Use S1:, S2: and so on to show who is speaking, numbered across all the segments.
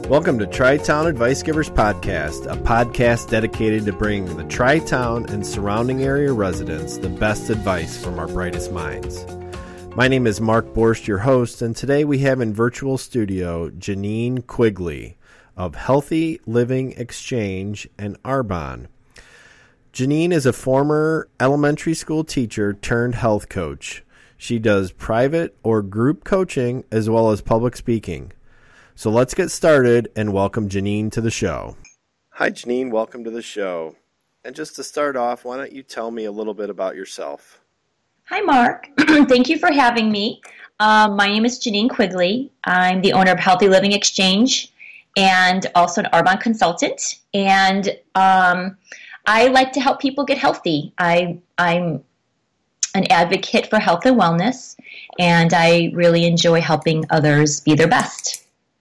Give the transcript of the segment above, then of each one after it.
S1: Welcome to Tri-Town Advice Givers Podcast, a podcast dedicated to bringing the Tri-Town and surrounding area residents the best advice from our brightest minds. My name is Mark Borst, your host, and today we have in virtual studio Janine Quigley of Healthy Living Exchange and Arbonne. Janine is a former elementary school teacher turned health coach. She does private or group coaching as well as public speaking. So let's get started and welcome Janine to the show. Hi, Janine. Welcome to the show. And just to start off, why don't you tell me a little bit about yourself?
S2: Hi, Mark. Thank you for having me. My name is Janine Quigley. I'm the owner of Healthy Living Exchange and also an Arbonne consultant. And I like to help people get healthy. I'm an advocate for health and wellness, and I really enjoy helping others be their best.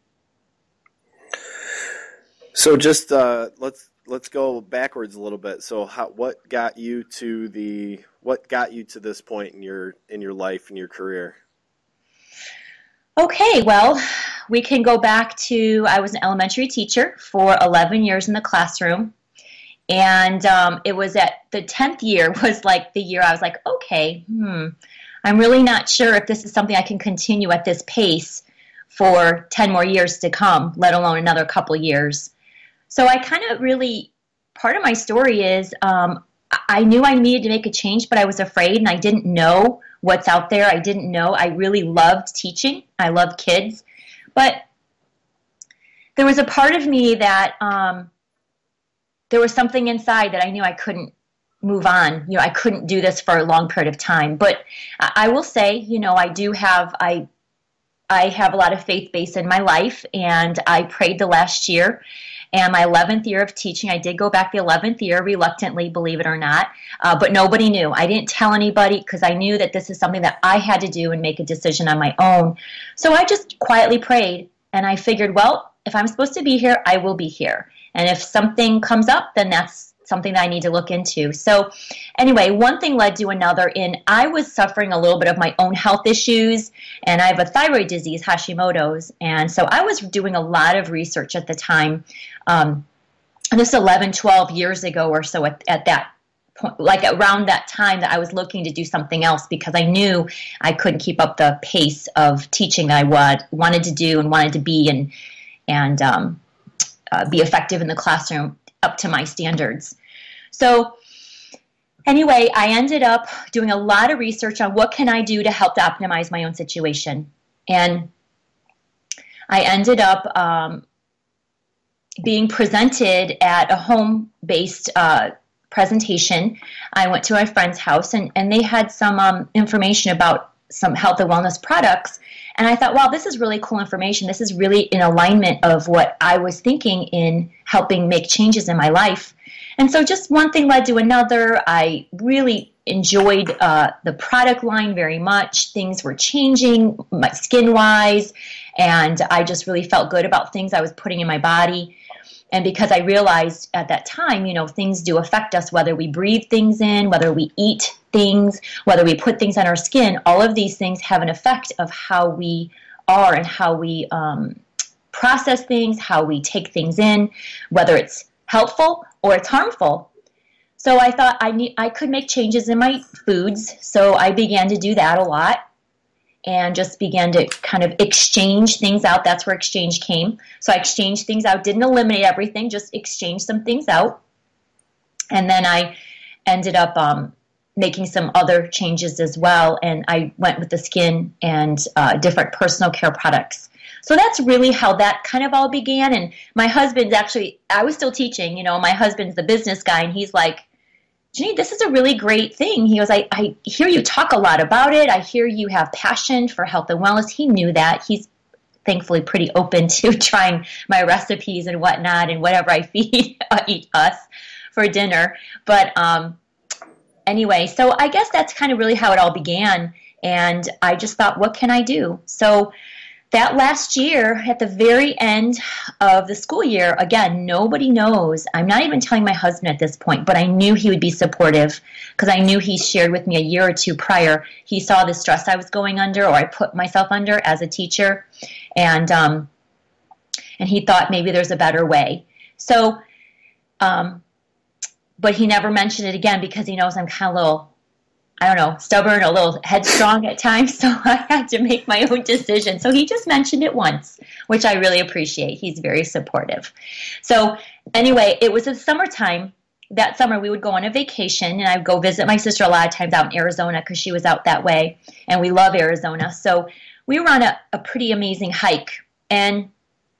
S1: So just let's go backwards a little bit. So what got you to this point in your life and your career?
S2: Okay, well, we can go back to I was an elementary teacher for 11 years in the classroom. And it was at the 10th year was like the year I was like, okay, I'm really not sure if this is something I can continue at this pace for 10 more years to come, let alone another couple years. So I kind of really, part of my story is I knew I needed to make a change, but I was afraid and I didn't know what's out there. I didn't know. I really loved teaching. I loved kids. But there was a part of me that there was something inside that I knew I couldn't move on. You know, I couldn't do this for a long period of time. But I will say, you know, I have a lot of faith base in my life, and I prayed the last year. And my 11th year of teaching, I did go back the 11th year reluctantly, believe it or not, but nobody knew. I didn't tell anybody because I knew that this is something that I had to do and make a decision on my own. So I just quietly prayed, and I figured, well, if I'm supposed to be here, I will be here. And if something comes up, then that's something that I need to look into. So anyway, one thing led to another, and I was suffering a little bit of my own health issues, and I have a thyroid disease, Hashimoto's, and so I was doing a lot of research at the time, and this 11, 12 years ago or so at that point, like around that time that I was looking to do something else because I knew I couldn't keep up the pace of teaching that I wanted to do and wanted to be and be effective in the classroom up to my standards. So anyway, I ended up doing a lot of research on what can I do to help to optimize my own situation. And I ended up being presented at a home-based presentation. I went to my friend's house, and they had some information about some health and wellness products. And I thought, wow, this is really cool information. This is really in alignment of what I was thinking in helping make changes in my life. And so just one thing led to another. I really enjoyed the product line very much. Things were changing my skin-wise, and I just really felt good about things I was putting in my body. And because I realized at that time, you know, things do affect us, whether we breathe things in, whether we eat things, whether we put things on our skin, all of these things have an effect of how we are and how we process things, how we take things in, whether it's helpful or it's harmful. So I thought I could make changes in my foods, so I began to do that a lot. And just began to kind of exchange things out. That's where exchange came. So I exchanged things out, didn't eliminate everything, just exchanged some things out. And then I ended up making some other changes as well. And I went with the skin and different personal care products. So that's really how that kind of all began. And my husband's actually, I was still teaching, you know, my husband's the business guy, and he's like, Janine, this is a really great thing. He goes, I hear you talk a lot about it. I hear you have passion for health and wellness. He knew that. He's thankfully pretty open to trying my recipes and whatnot and whatever I feed us for dinner. But anyway, so I guess that's kind of really how it all began. And I just thought, what can I do? So that last year, at the very end of the school year, again, nobody knows. I'm not even telling my husband at this point, but I knew he would be supportive because I knew he shared with me a year or two prior. He saw the stress I was going under, or I put myself under as a teacher. And and he thought maybe there's a better way. So, but he never mentioned it again because he knows I'm kind of a little, I don't know, stubborn, a little headstrong at times, so I had to make my own decision. So he just mentioned it once, which I really appreciate. He's very supportive. So anyway, it was the summertime. That summer we would go on a vacation, and I'd go visit my sister a lot of times out in Arizona because she was out that way, and we love Arizona. So we were on a pretty amazing hike, and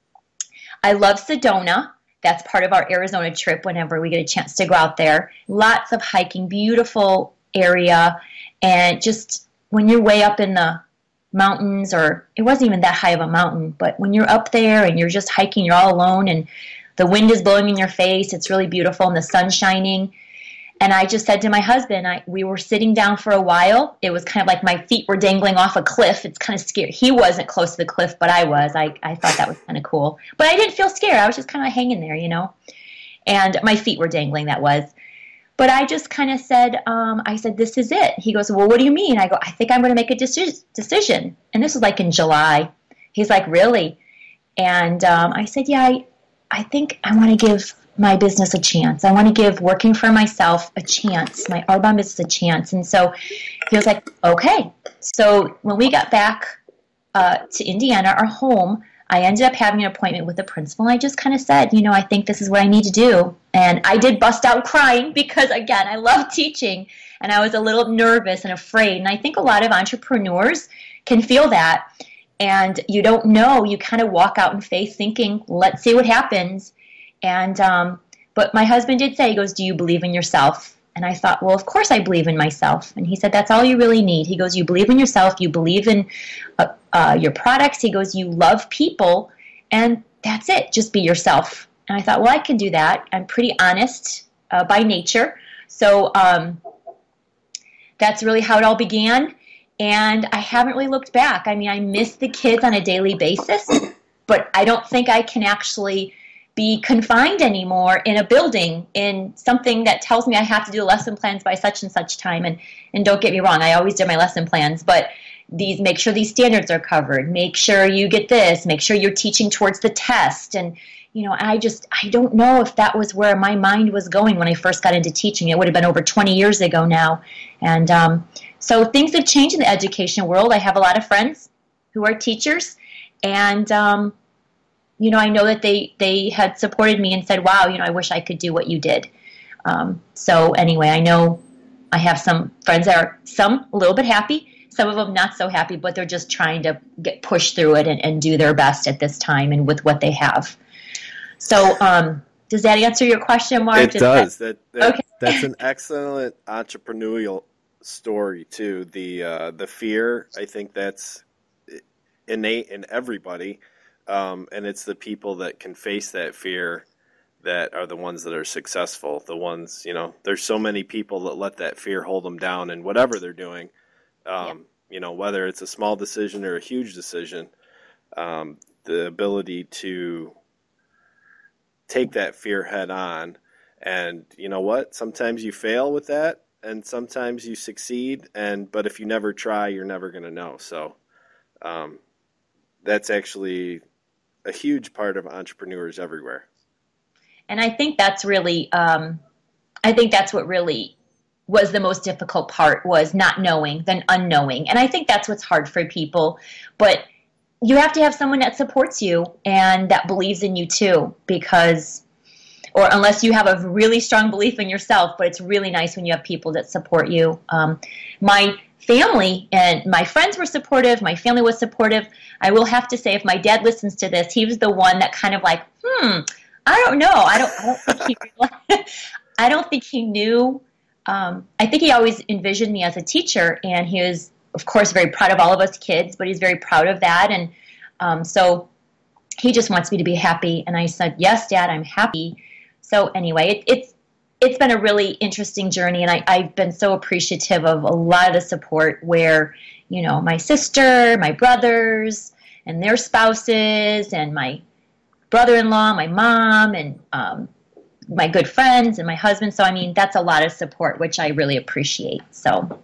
S2: I love Sedona. That's part of our Arizona trip whenever we get a chance to go out there. Lots of hiking, beautiful area, and just when you're way up in the mountains, or it wasn't even that high of a mountain, but when you're up there and you're just hiking, you're all alone and the wind is blowing in your face, it's really beautiful and the sun's shining. And I just said to my husband, we were sitting down for a while. It was kind of like my feet were dangling off a cliff. It's kind of scary. He wasn't close to the cliff, but I was. I thought that was kind of cool. But I didn't feel scared. I was just kind of hanging there, and my feet were dangling, that was. But I just kind of said, I said, this is it. He goes, well, what do you mean? I go, I think I'm going to make a decision. And this was like in July. He's like, really? And I said, yeah, I think I want to give my business a chance. I want to give working for myself a chance, my Arbonne business a chance. And so he was like, okay. So when we got back to Indiana, our home, I ended up having an appointment with the principal. And I just kind of said, I think this is what I need to do. And I did bust out crying because, again, I love teaching. And I was a little nervous and afraid. And I think a lot of entrepreneurs can feel that. And you don't know. You kind of walk out in faith thinking, let's see what happens. And but my husband did say, he goes, do you believe in yourself? And I thought, well, of course I believe in myself. And he said, that's all you really need. He goes, you believe in yourself, you believe in your products. He goes, you love people, and that's it. Just be yourself. And I thought, well, I can do that. I'm pretty honest by nature. So that's really how it all began. And I haven't really looked back. I mean, I miss the kids on a daily basis, but I don't think I can actually be confined anymore in a building, in something that tells me I have to do lesson plans by such and such time. And don't get me wrong, I always do my lesson plans, but make sure these standards are covered, make sure you get this, make sure you're teaching towards the test. And, I don't know if that was where my mind was going when I first got into teaching. It would have been over 20 years ago now. And so things have changed in the education world. I have a lot of friends who are teachers, and I know that they had supported me and said, wow, I wish I could do what you did. So anyway, I know I have some friends that are some a little bit happy, some of them not so happy, but they're just trying to get pushed through it and do their best at this time and with what they have. So does that answer your question, Mark?
S1: It does. Okay. That's an excellent entrepreneurial story too. The fear, I think that's innate in everybody. And it's the people that can face that fear that are the ones that are successful. The ones, there's so many people that let that fear hold them down in whatever they're doing. Whether it's a small decision or a huge decision, the ability to take that fear head on. And you know what? Sometimes you fail with that, and sometimes you succeed. But if you never try, you're never going to know. So that's actually a huge part of entrepreneurs everywhere.
S2: And I think that's really, what really was the most difficult part, was not knowing, then unknowing. And I think that's what's hard for people. But you have to have someone that supports you and that believes in you too, or unless you have a really strong belief in yourself, but it's really nice when you have people that support you. My family and my friends were supportive. My family was supportive. I will have to say, if my dad listens to this, he was the one that kind of like, I don't know. I don't think he knew. I think he always envisioned me as a teacher, and he was, of course, very proud of all of us kids, but he's very proud of that. And so he just wants me to be happy. And I said, yes, Dad, I'm happy. So anyway, it's been a really interesting journey, and I've been so appreciative of a lot of the support where, my sister, my brothers, and their spouses, and my brother-in-law, my mom, and my good friends, and my husband. So, that's a lot of support, which I really appreciate. So,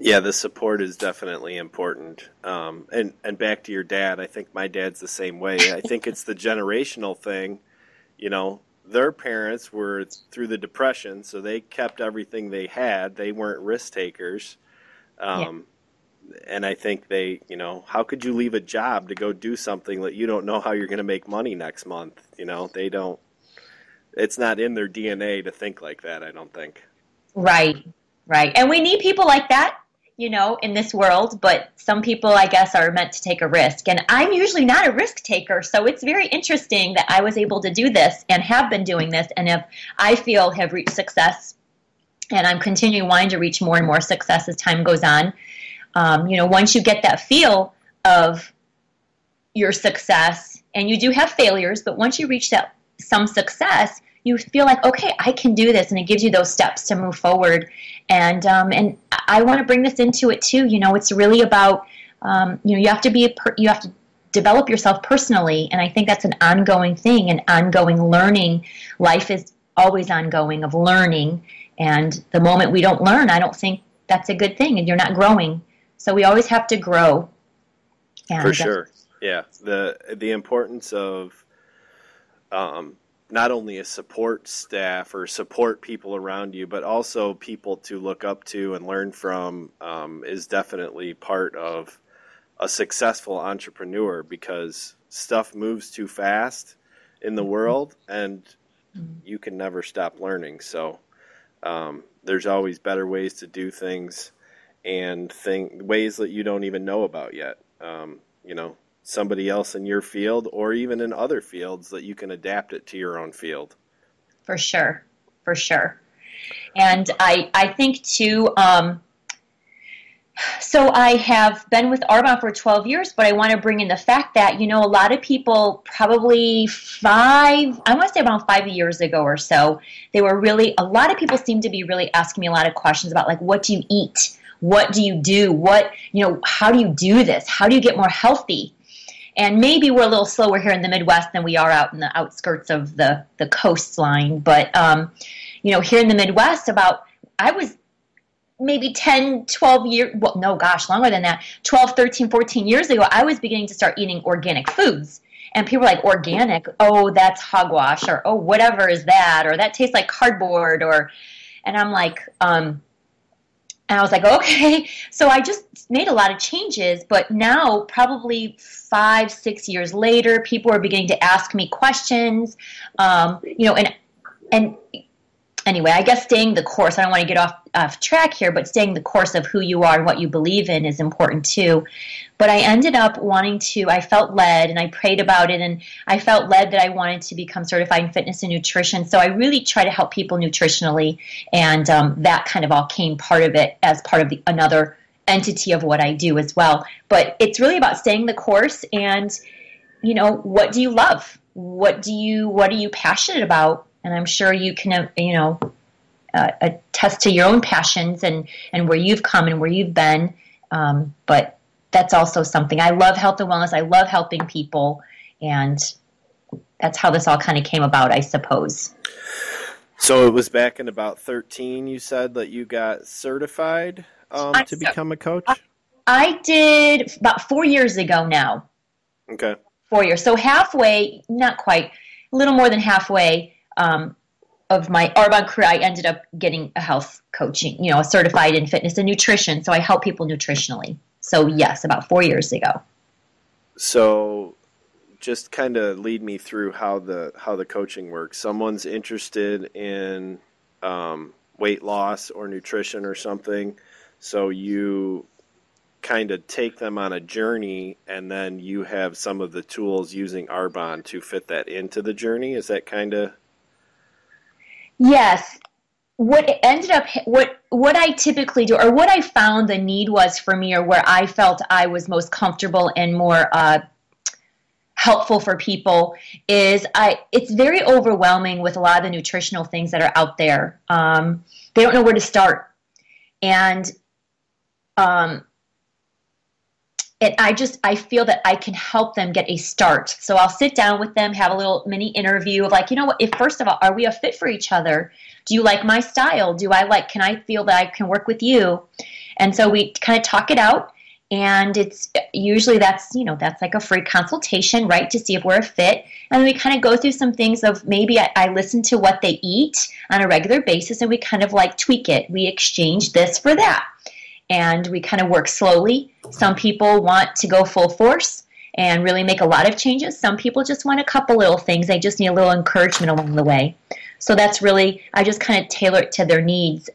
S1: Yeah, the support is definitely important. And back to your dad, I think my dad's the same way. I think it's the generational thing. You know, their parents were through the Depression, so they kept everything they had. They weren't risk takers. And I think they, you know, how could you leave a job to go do something that you don't know how you're going to make money next month? You know, they don't, it's not in their DNA to think like that, I don't think.
S2: Right, right. And we need people like that, you know, in this world, but some people, I guess, are meant to take a risk. And I'm usually not a risk taker, so it's very interesting that I was able to do this and have been doing this, and if I feel have reached success, and I'm continuing wanting to reach more and more success as time goes on. You know, once you get that feel of your success, and you do have failures, but once you reach that some success, you feel like, okay, I can do this, and it gives you those steps to move forward. And I want to bring this into it too. You know, it's really about you know, you have to develop yourself personally, and I think that's an ongoing thing, an ongoing learning. Life is always ongoing of learning, and the moment we don't learn, I don't think that's a good thing, and you're not growing. So we always have to grow. And,
S1: for sure, yeah. The importance of not only a support staff or support people around you, but also people to look up to and learn from is definitely part of a successful entrepreneur, because stuff moves too fast in the world, and you can never stop learning. So there's always better ways to do things, and ways that you don't even know about yet. You know, somebody else in your field, or even in other fields, that you can adapt it to your own field.
S2: For sure, for sure. And I think too, so I have been with Arbonne for 12 years, but I want to bring in the fact that, you know, a lot of people probably I want to say around 5 years ago or so, a lot of people seem to be really asking me a lot of questions about, like, what do you eat? What do you do? How do you do this? How do you get more healthy? And maybe we're a little slower here in the Midwest than we are out in the outskirts of the coastline. But, you know, here in the Midwest, I was maybe 10, 12 years, well, no, gosh, longer than that, 12, 13, 14 years ago, I was beginning to start eating organic foods. And people were like, organic? Oh, that's hogwash, or, oh, whatever is that, or that tastes like cardboard, and I'm like, and I was like, okay. So I just made a lot of changes, but now probably 5, 6 years later, people are beginning to ask me questions, you know, and anyway, I guess staying the course, I don't want to get off track here, but staying the course of who you are and what you believe in is important too. But I ended up I felt led, and I prayed about it, and I felt led that I wanted to become certified in fitness and nutrition. So I really try to help people nutritionally, and that kind of all came part of it as part of another entity of what I do as well. But it's really about staying the course, and, you know, what do you love? What are you passionate about? And I'm sure you can, you know, attest to your own passions and where you've come and where you've been. But that's also something. I love health and wellness. I love helping people. And that's how this all kind of came about, I suppose.
S1: So it was back in about 13, you said, that you got certified to become a coach?
S2: I did about 4 years ago now.
S1: Okay.
S2: 4 years. So halfway, not quite, a little more than halfway of my Arbonne career, I ended up getting a health coaching, you know, certified in fitness and nutrition. So I help people nutritionally. So yes, about 4 years ago.
S1: So just kind of lead me through how the coaching works. Someone's interested in weight loss or nutrition or something. So you kind of take them on a journey, and then you have some of the tools using Arbonne to fit that into the journey. Is that kind of?
S2: Yes. What I typically do, or what I found the need was for me, or where I felt I was most comfortable and more helpful for people, is it's very overwhelming with a lot of the nutritional things that are out there. They don't know where to start. And I feel that I can help them get a start. So I'll sit down with them, have a little mini interview of, like, you know what, first of all, are we a fit for each other? Do you like my style? Can I feel that I can work with you? And so we kind of talk it out. And it's usually that's like a free consultation, right, to see if we're a fit. And then we kind of go through some things of maybe I listen to what they eat on a regular basis, and we kind of like tweak it. We exchange this for that. And we kind of work slowly. Some people want to go full force and really make a lot of changes. Some people just want a couple little things. They just need a little encouragement along the way. So that's really, I just kind of tailor it to their needs.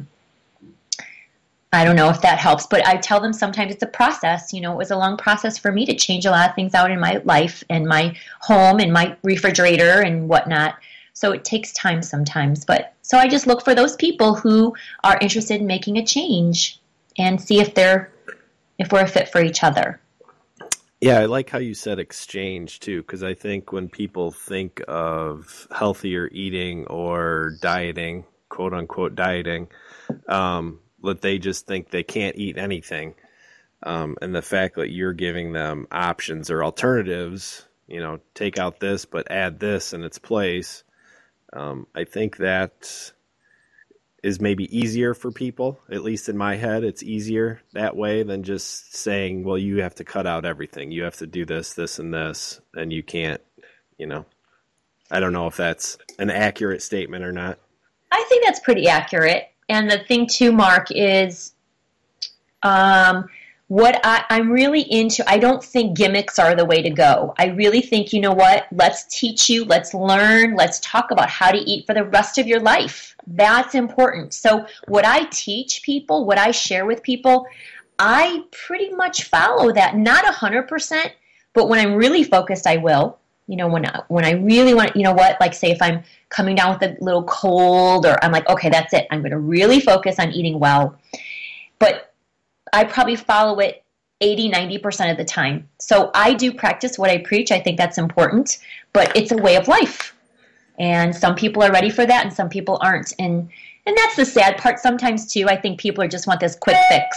S2: I don't know if that helps, but I tell them sometimes it's a process. It was a long process for me to change a lot of things out in my life and my home and my refrigerator and whatnot. So it takes time sometimes. But so I just look for those people who are interested in making a change and see if we're a fit for each other.
S1: Yeah, I like how you said exchange too, because I think when people think of healthier eating or dieting, quote unquote dieting, that they just think they can't eat anything. And the fact that you're giving them options or alternatives, take out this, but add this in its place. I think that is maybe easier for people, at least in my head. It's easier that way than just saying, well, you have to cut out everything. You have to do this, this, and this, and you can't, I don't know if that's an accurate statement or not.
S2: I think that's pretty accurate. And the thing too, Mark, is what I'm really into. I don't think gimmicks are the way to go. I really think, let's teach you, let's learn, let's talk about how to eat for the rest of your life. That's important. So what I teach people, what I share with people, I pretty much follow that. Not 100%, but when I'm really focused, I will. When I really want, like say if I'm coming down with a little cold or I'm like, okay, that's it. I'm going to really focus on eating well. But I probably follow it 80-90% of the time. So I do practice what I preach. I think that's important, but it's a way of life. And some people are ready for that and some people aren't. And that's the sad part sometimes too. I think people just want this quick fix,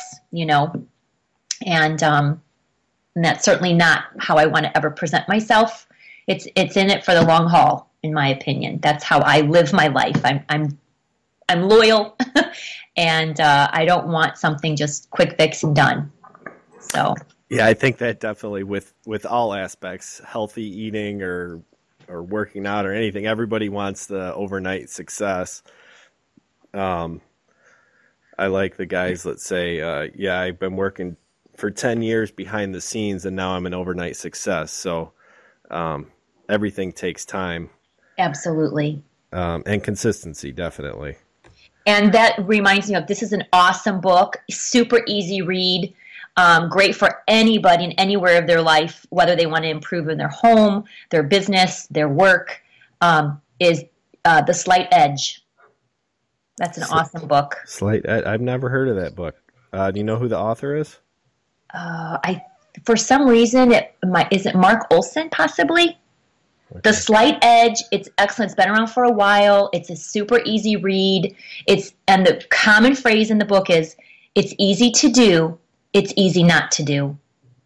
S2: and that's certainly not how I want to ever present myself. It's in it for the long haul, in my opinion. That's how I live my life. I'm loyal, and I don't want something just quick fix and done. So
S1: yeah, I think that definitely with all aspects, healthy eating or working out or anything, everybody wants the overnight success. I like the guys that say, I've been working for 10 years behind the scenes and now I'm an overnight success. So everything takes time.
S2: Absolutely.
S1: And consistency, definitely.
S2: And that reminds me of, this is an awesome book, super easy read, great for anybody in anywhere of their life, whether they want to improve in their home, their business, their work, is The Slight Edge. That's an awesome book.
S1: Slight Edge. I've never heard of that book. Do you know who the author is?
S2: For some reason, is it Mark Olson, possibly? Okay. The Slight Edge, it's excellent. It's been around for a while. It's a super easy read. And the common phrase in the book is, it's easy to do, it's easy not to do.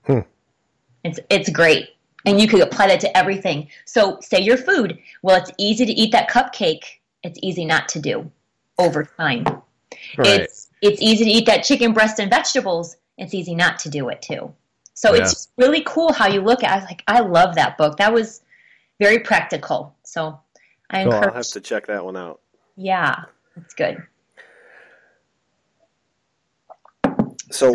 S2: It's great. And you could apply that to everything. So say your food. Well, it's easy to eat that cupcake. It's easy not to do over time. Right. It's easy to eat that chicken breast and vegetables. It's easy not to do it too. So It's just really cool how you look at it. I love that book. That was very practical. So I encourage.
S1: I'll have to check that one out.
S2: Yeah, it's good.
S1: So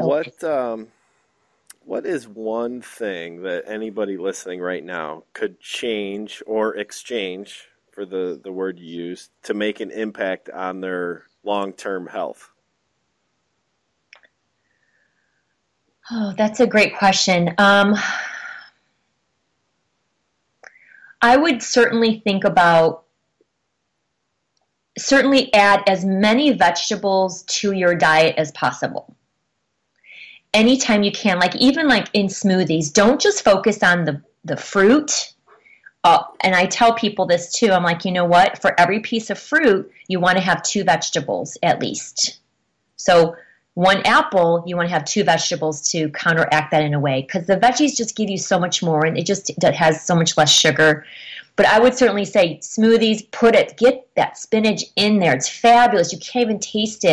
S1: what is one thing that anybody listening right now could change or exchange, for the word you used, to make an impact on their long-term health?
S2: Oh, that's a great question. I would certainly add as many vegetables to your diet as possible. Anytime you can, even in smoothies, don't just focus on the fruit. And I tell people this too. I'm like, you know what? For every piece of fruit, you want to have 2 vegetables at least. So 1 apple, you want to have 2 vegetables to counteract that in a way, because the veggies just give you so much more, and it has so much less sugar. But I would certainly say smoothies, get that spinach in there. It's fabulous. You can't even taste it.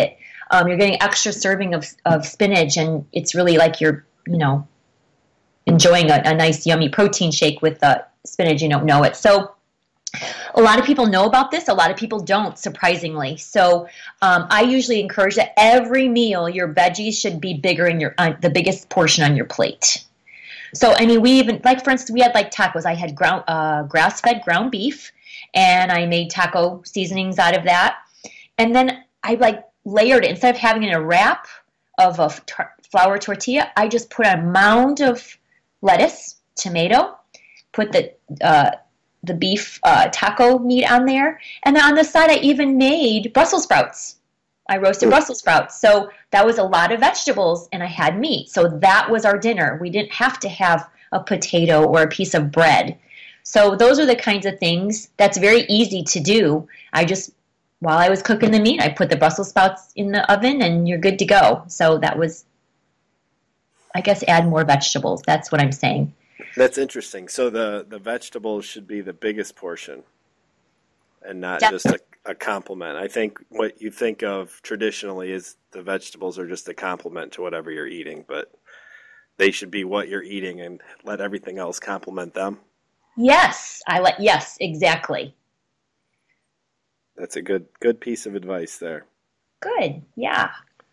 S2: You're getting extra serving of spinach, and it's really like you're, enjoying a nice, yummy protein shake with spinach. You don't know it. So a lot of people know about this. A lot of people don't, surprisingly. So I usually encourage that every meal, your veggies should be bigger in the biggest portion on your plate. So, we even, like, for instance, we had like tacos. I had grass-fed ground beef, and I made taco seasonings out of that. And then I layered it. Instead of having it in a wrap of a flour tortilla, I just put a mound of lettuce, tomato, put the beef taco meat on there. And then on the side, I even made Brussels sprouts. I roasted Brussels sprouts. So that was a lot of vegetables, and I had meat. So that was our dinner. We didn't have to have a potato or a piece of bread. So those are the kinds of things that's very easy to do. While I was cooking the meat, I put the Brussels sprouts in the oven, and you're good to go. So that was, I guess, add more vegetables. That's what I'm saying.
S1: That's interesting. So the vegetables should be the biggest portion and not just a complement. I think what you think of traditionally is the vegetables are just a complement to whatever you're eating, but they should be what you're eating and let everything else complement them.
S2: Yes, yes, exactly.
S1: That's a good piece of advice there.
S2: Good, yeah.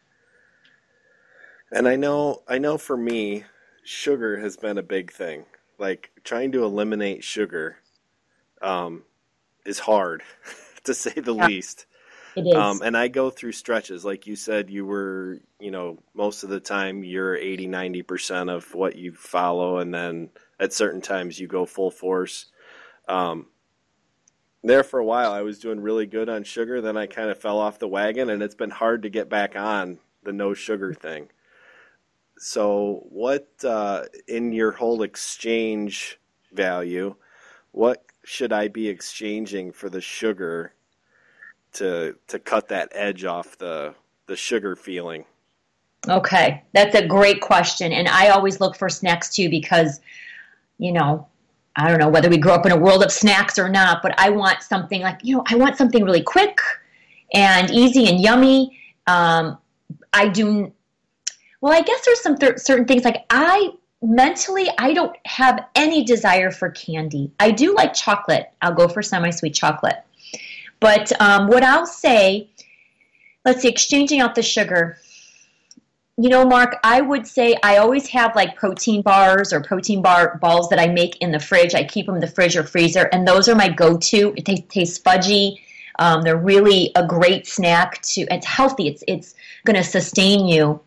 S1: And I know for me, sugar has been a big thing. Like, trying to eliminate sugar is hard, to say the least.
S2: It is.
S1: And I go through stretches. Like you said, you were, most of the time you're 80-90% of what you follow, and then at certain times you go full force. There for a while, I was doing really good on sugar. Then I kind of fell off the wagon, and it's been hard to get back on the no sugar thing. So what, in your whole exchange value, what should I be exchanging for the sugar to cut that edge off the sugar feeling?
S2: Okay, that's a great question. And I always look for snacks too because, I don't know whether we grew up in a world of snacks or not, but I want something I want something really quick and easy and yummy. I guess there's some certain things I don't have any desire for candy. I do like chocolate. I'll go for semi-sweet chocolate. But what I'll say, let's see, exchanging out the sugar. Mark, I would say I always have protein bars or protein balls that I make in the fridge. I keep them in the fridge or freezer, and those are my go-to. They taste fudgy. They're really a great snack. It's healthy. It's going to sustain you.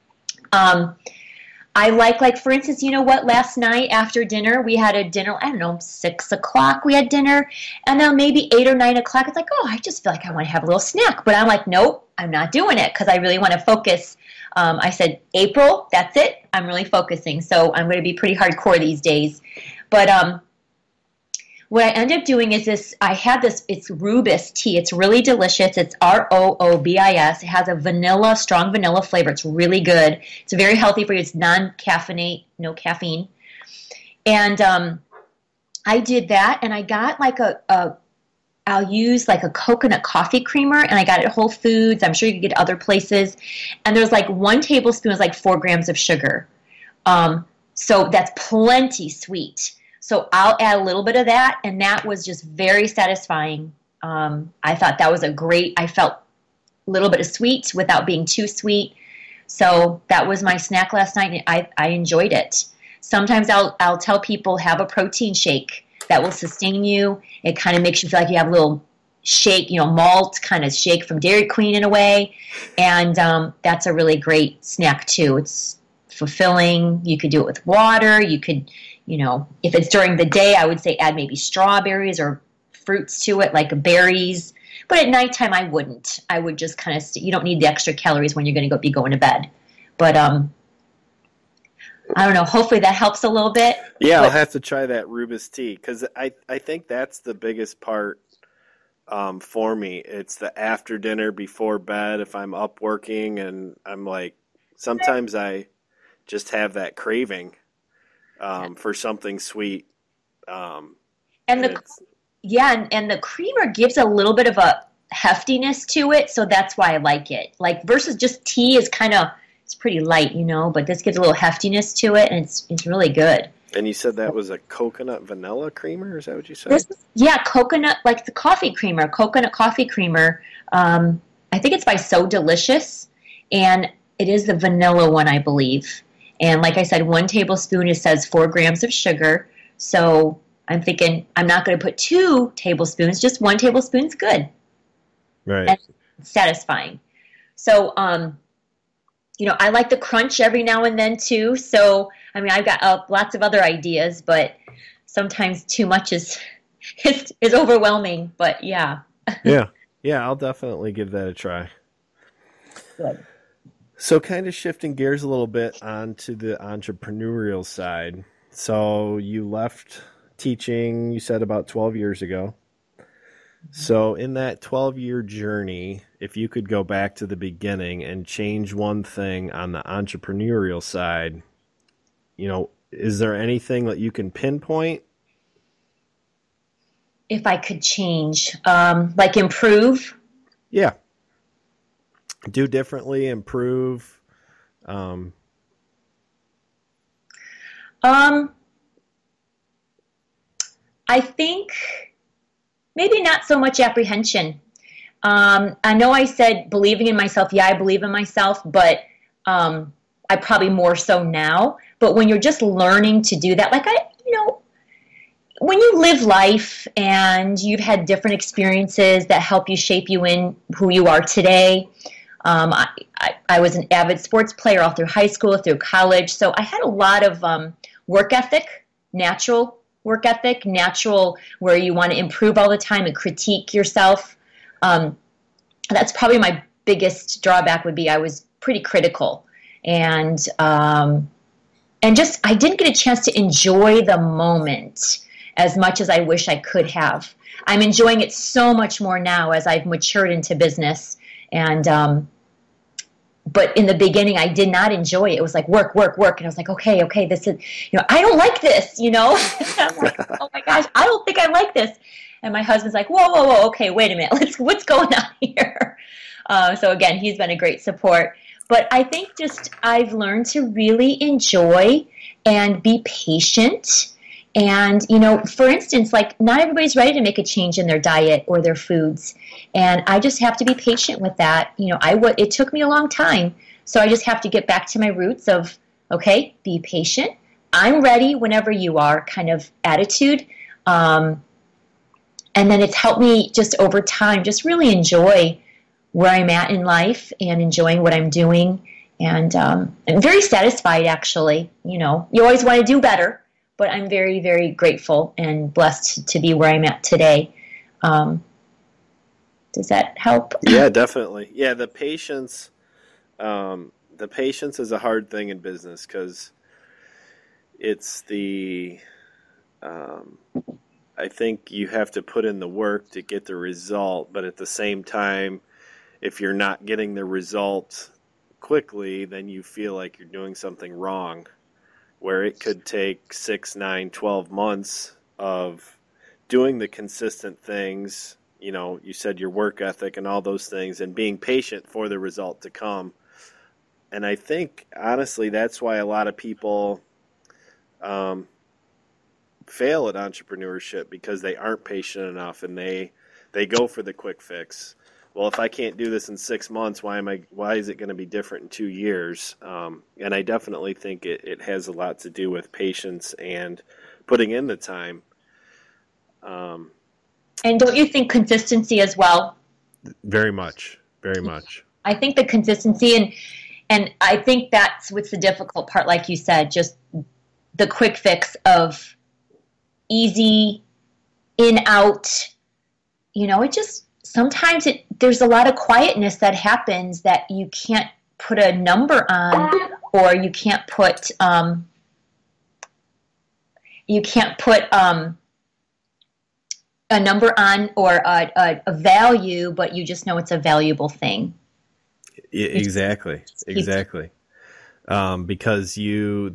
S2: I like, for instance, last night after dinner, we had a dinner, 6 o'clock we had dinner, and then maybe 8 or 9 o'clock, it's I just feel like I want to have a little snack, but I'm like, nope, I'm not doing it, because I really want to focus. I said, April, that's it, I'm really focusing, so I'm going to be pretty hardcore these days, but, what I end up doing is I have it's Rubis tea. It's really delicious. It's ROOBIS. It has a strong vanilla flavor. It's really good. It's very healthy for you. It's non-caffeinate, no caffeine. And I did that, and I got I'll use a coconut coffee creamer, and I got it at Whole Foods. I'm sure you can get it other places. And there's 1 tablespoon is 4 grams of sugar. So that's plenty sweet. So I'll add a little bit of that, and that was just very satisfying. I thought that was I felt a little bit of sweet without being too sweet. So that was my snack last night, and I enjoyed it. Sometimes I'll tell people have a protein shake that will sustain you. It kind of makes you feel like you have a little shake, malt kind of shake from Dairy Queen in a way. And that's a really great snack too. It's fulfilling. You could do it with water. You could, if it's during the day, I would say add maybe strawberries or fruits to it, like berries. But at nighttime, I wouldn't. I would just kind of, you don't need the extra calories when you're going to be going to bed. But I don't know. Hopefully that helps a little bit.
S1: Yeah, I'll have to try that Rubis tea because I think that's the biggest part for me. It's the after dinner, before bed, if I'm up working and I'm sometimes I just have that craving for something sweet.
S2: And the creamer gives a little bit of heftiness to it, so that's why I like it. Like versus just tea is kind of, it's pretty light, but this gives a little heftiness to it, and it's really good.
S1: And you said that was a coconut vanilla creamer? Is that what you said?
S2: Yeah, coconut, like the coffee creamer, coconut coffee creamer. I think it's by So Delicious, and it is the vanilla one, I believe. And like I said, 1 tablespoon, it says 4 grams of sugar. So I'm thinking I'm not going to put 2 tablespoons, just 1 tablespoon's good.
S1: Right.
S2: And it's satisfying. So, I like the crunch every now and then too. So, I mean, I've got lots of other ideas, but sometimes too much is overwhelming. But yeah.
S1: Yeah, I'll definitely give that a try.
S2: Good.
S1: So kind of shifting gears a little bit onto the entrepreneurial side. So you left teaching, you said about 12 years ago. So in that 12-year journey, if you could go back to the beginning and change one thing on the entrepreneurial side, is there anything that you can pinpoint?
S2: If I could change, like improve?
S1: Yeah. Do differently, improve.
S2: I think maybe not so much apprehension. I know I said believing in myself. Yeah, I believe in myself, but I probably more so now. But when you're just learning to do that, when you live life and you've had different experiences that help you shape you in who you are today. I was an avid sports player all through high school, through college. So I had a lot of work ethic, natural work ethic, natural where you want to improve all the time and critique yourself. That's probably my biggest drawback would be I was pretty critical. And just I didn't get a chance to enjoy the moment as much as I wish I could have. I'm enjoying it so much more now as I've matured into business. And but in the beginning, I did not enjoy it. It was like work. And I was like, okay, this is, I don't like this, And I'm like, oh my gosh, I don't think I like this. And my husband's like, whoa, okay, wait a minute. What's going on here? So again, he's been a great support. But I think just I've learned to really enjoy and be patient. And, for instance, like not everybody's ready to make a change in their diet or their foods. And I just have to be patient with that. It took me a long time. So I just have to get back to my roots of, okay, be patient. I'm ready whenever you are kind of attitude. And then it's helped me just over time, just really enjoy where I'm at in life and enjoying what I'm doing. And I'm very satisfied, actually. You always want to do better. But I'm very, very grateful and blessed to be where I'm at today. Does that help?
S1: Yeah, definitely. Yeah, the patience is a hard thing in business because it's I think you have to put in the work to get the result, but at the same time, if you're not getting the result quickly, then you feel like you're doing something wrong. Where it could take 6, 9, 12 months of doing the consistent things, you said your work ethic and all those things, and being patient for the result to come. And I think, honestly, that's why a lot of people fail at entrepreneurship because they aren't patient enough and they go for the quick fix. Well, if I can't do this in 6 months, why is it going to be different in 2 years? And I definitely think it has a lot to do with patience and putting in the time.
S2: And don't you think consistency as well?
S1: Very much. Very much.
S2: I think the consistency and I think that's what's the difficult part, like you said, just the quick fix of easy, in, out, it just, sometimes there's a lot of quietness that happens that you can't put a number on, or you can't put a number on or a value, but you just know it's a valuable thing.
S1: Yeah, exactly. Because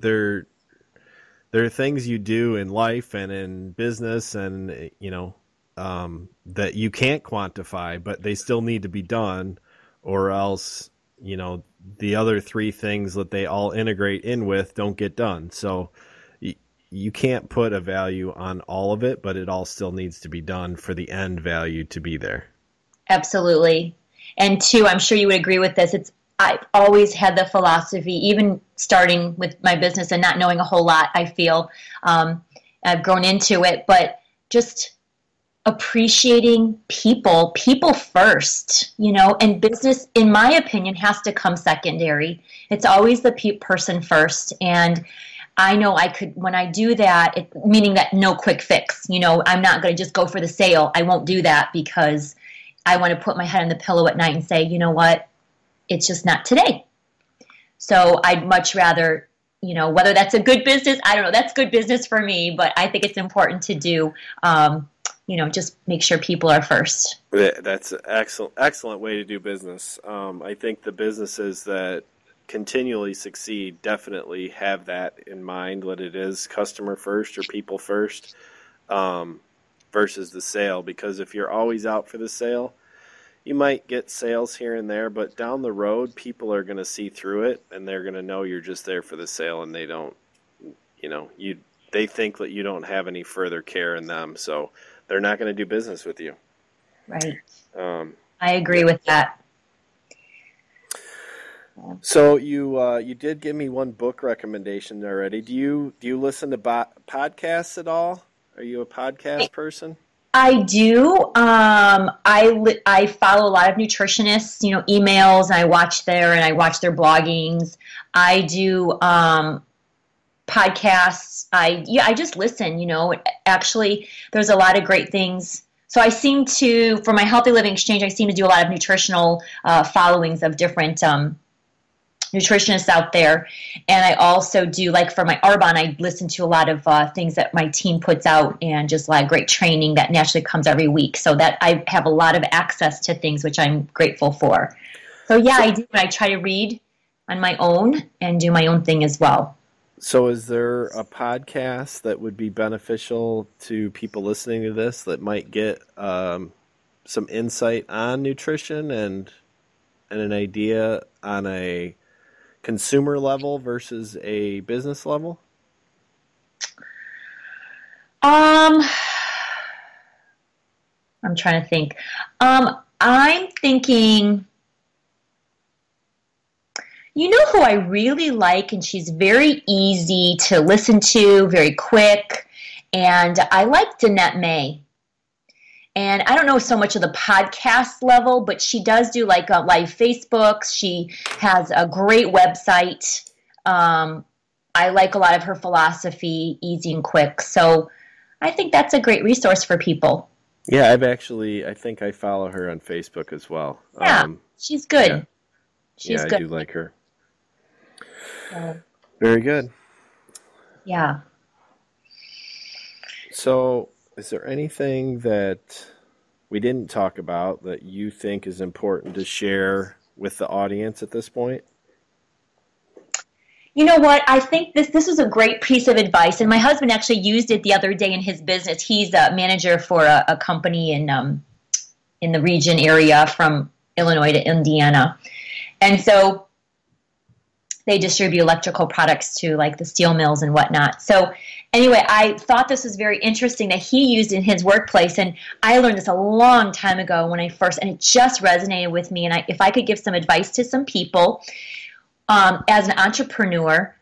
S1: there are things you do in life and in business and that you can't quantify, but they still need to be done, or else, the other three things that they all integrate in with don't get done. So you can't put a value on all of it, but it all still needs to be done for the end value to be there. Absolutely.
S2: And two, I'm sure you would agree with this. I've always had the philosophy, even starting with my business and not knowing a whole lot, I feel I've grown into it, but just appreciating people first, and business, in my opinion, has to come secondary. It's always the person first. And I know I could, when I do that, meaning that no quick fix, I'm not going to just go for the sale. I won't do that because I want to put my head on the pillow at night and say, you know what, it's just not today. So I'd much rather, whether that's a good business, I don't know, that's good business for me, but I think it's important to do, just make sure people are first.
S1: That's an excellent way to do business. I think the businesses that continually succeed definitely have that in mind, that it is customer first or people first, versus the sale. Because if you're always out for the sale, you might get sales here and there, but down the road, people are going to see through it, and they're going to know you're just there for the sale, and they don't, they think that you don't have any further care in them, so they're not going to do business with you.
S2: Right. I agree with that.
S1: So you did give me one book recommendation already. Do you listen to podcasts at all? Are you a podcast person?
S2: I do. I follow a lot of nutritionists, emails, and I watch their bloggings. I do podcasts. I just listen, actually there's a lot of great things. So I seem to, for my Healthy Living Exchange, I seem to do a lot of nutritional followings of different nutritionists out there. And I also do, like for my Arbonne, I listen to a lot of things that my team puts out, and just a lot of great training that naturally comes every week. So that I have a lot of access to things, which I'm grateful for. So yeah, I do. I try to read on my own and do my own thing as well.
S1: So is there a podcast that would be beneficial to people listening to this that might get some insight on nutrition and an idea on a consumer level versus a business level?
S2: I'm trying to think. I'm thinking, who I really like, and she's very easy to listen to, very quick, and I like Danette May. And I don't know so much of the podcast level, but she does do like live Facebooks. She has a great website. I like a lot of her philosophy, easy and quick. So I think that's a great resource for people.
S1: Yeah, I think I follow her on Facebook as well.
S2: Yeah, she's good.
S1: Yeah.
S2: She's good.
S1: I do like her. Very good.
S2: Yeah.
S1: So, is there anything that we didn't talk about that you think is important to share with the audience at this point?
S2: You know what? I think this was a great piece of advice, and my husband actually used it the other day in his business. He's a manager for a company in the region area from Illinois to Indiana, and so they distribute electrical products to like the steel mills and whatnot. So anyway, I thought this was very interesting that he used in his workplace, and I learned this a long time ago when and it just resonated with me. And if I could give some advice to some people, as an entrepreneur,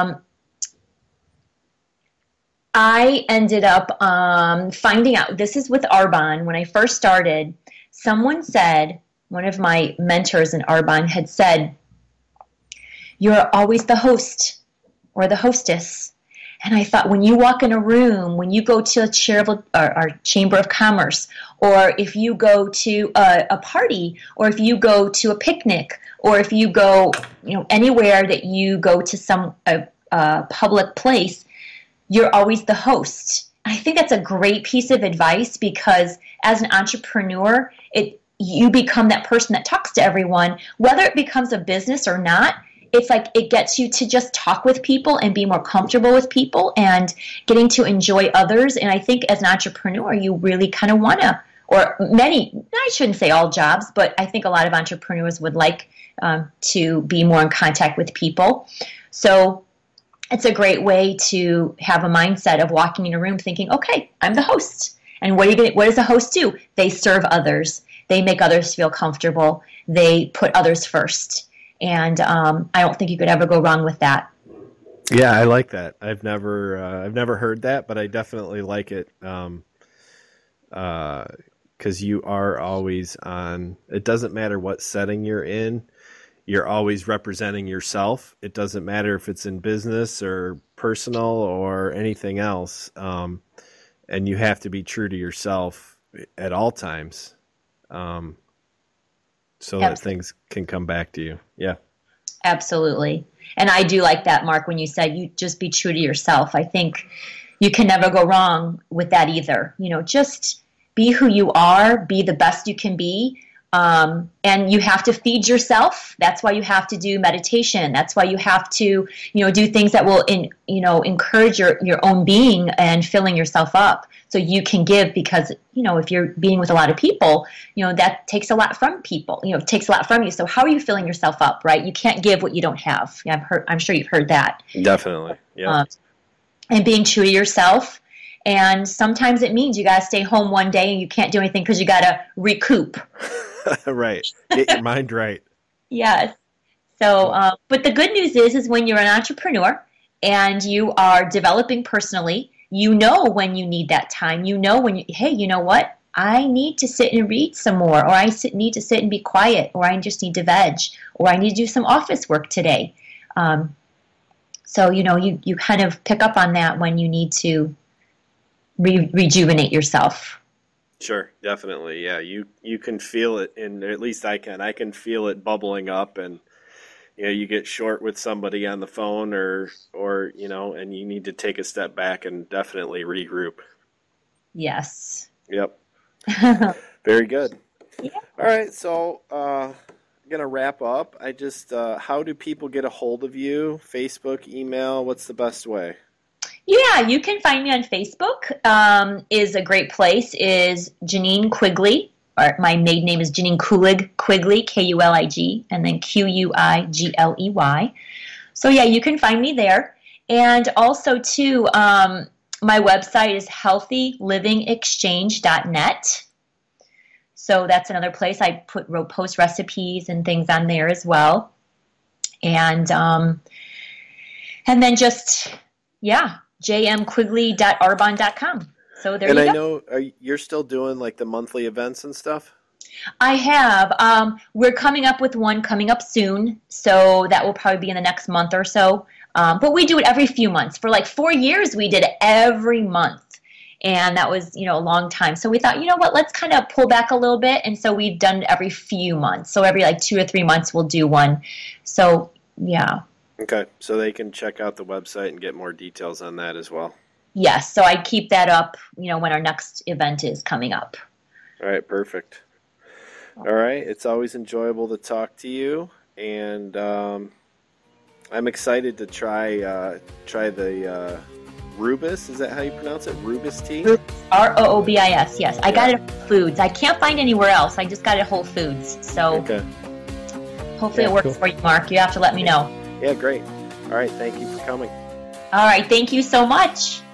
S2: I ended up finding out, this is with Arbonne, when I first started, someone said, one of my mentors in Arbonne had said, "You're always the host or the hostess." And I thought, when you walk in a room, when you go to our Chamber of Commerce, or if you go to a party, or if you go to a picnic, or if you go, anywhere that you go to some public place, you're always the host. I think that's a great piece of advice, because as an entrepreneur, you become that person that talks to everyone, whether it becomes a business or not. it's like it gets you to just talk with people and be more comfortable with people and getting to enjoy others. And I think as an entrepreneur, you really kind of want to, or many, I shouldn't say all jobs, but I think a lot of entrepreneurs would like to be more in contact with people. So it's a great way to have a mindset of walking in a room thinking, okay, I'm the host. And what does the host do? They serve others. They make others feel comfortable. They put others first. And I don't think you could ever go wrong with that.
S1: Yeah, I like that. I've never heard that, but I definitely like it. Because you are always on. It doesn't matter what setting you're in. You're always representing yourself. It doesn't matter if it's in business or personal or anything else. And you have to be true to yourself at all times, so that things can come back to you. Yeah,
S2: absolutely. And I do like that, Mark, when you said you just be true to yourself. I think you can never go wrong with that either. Just be who you are, be the best you can be. And you have to feed yourself. That's why you have to do meditation. That's why you have to, do things that will, encourage your own being and filling yourself up so you can give, because, if you're being with a lot of people, that takes a lot from people, it takes a lot from you. So how are you filling yourself up, right? You can't give what you don't have. I'm sure you've heard that.
S1: Definitely. Yeah.
S2: And being true to yourself. And sometimes it means you got to stay home one day and you can't do anything because you got to recoup.
S1: Right. Get your mind right.
S2: Yes. So, but the good news is when you're an entrepreneur and you are developing personally, when you need that time. When hey, you know what? I need to sit and read some more, or I need to sit and be quiet, or I just need to veg, or I need to do some office work today. So, you kind of pick up on that when you need to rejuvenate yourself.
S1: Sure, definitely. Yeah, you can feel it, and at least I can feel it bubbling up, and you get short with somebody on the phone or and you need to take a step back and definitely regroup.
S2: Yes.
S1: Yep. Very good. Yeah. All right, so I'm going to wrap up. I just how do people get a hold of you? Facebook, email, what's the best way?
S2: Yeah, you can find me on Facebook. Is a great place. Is Janine Quigley, or my maiden name is Janine Kulig Quigley, Kulig, and then Quigley. So yeah, you can find me there. And also too, my website is healthylivingexchange.net. So that's another place. I post recipes and things on there as well. And then just jmquigley.arbonne.com. So there you go. And I
S1: know you're still doing like the monthly events and stuff?
S2: I have. We're coming up with one coming up soon, so that will probably be in the next month or so. But we do it every few months. For like 4 years, we did it every month. And that was, a long time. So we thought, let's kind of pull back a little bit. And so we've done it every few months. So every 2 or 3 months, we'll do one. So, yeah.
S1: Okay, so they can check out the website and get more details on that as well.
S2: Yes, so I keep that up, when our next event is coming up.
S1: All right, perfect. All right, it's always enjoyable to talk to you, and I'm excited to try the Rubus. Is that how you pronounce it? Rubus tea?
S2: Roobis, yes. I got it at Whole Foods. I can't find anywhere else. I just got it at Whole Foods. So
S1: okay.
S2: Hopefully it works for you, Mark. You have to let me know.
S1: Yeah, great. All right, thank you for coming.
S2: All right, thank you so much.